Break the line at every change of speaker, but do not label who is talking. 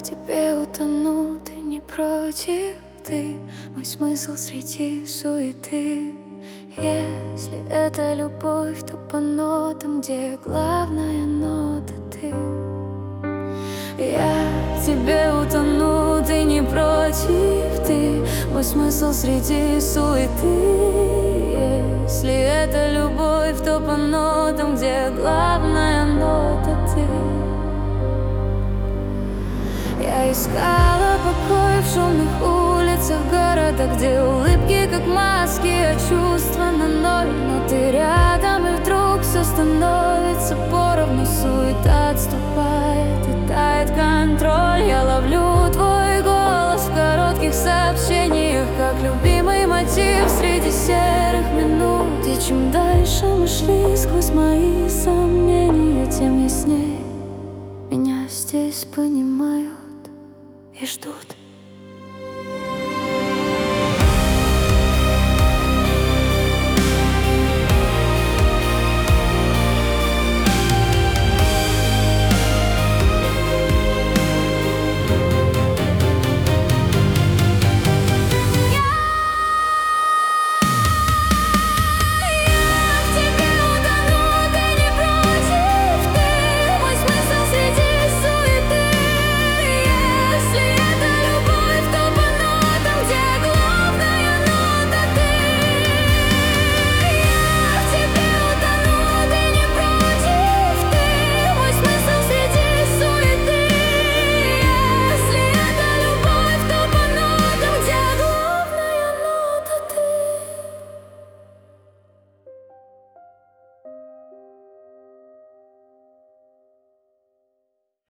тебе утону, ты не против, ты мой смысл среди суеты. Если это любовь, то по нотам, где главная нота ты. Я в тебе утону, ты не против, ты мой смысл среди суеты. Если это любовь, то по нотам, где главная нота ты. Я искала покой в шумных улицах города, где улыбки как маски, а чувства на ноль. Но ты рядом, и вдруг все становится поровну. Суета отступает, и тает контроль. Я ловлю твой голос в коротких сообщениях, как любимый мотив среди серых минут. И чем дальше мы шли сквозь мои сомнения, тем ясней меня здесь понимают и ждут.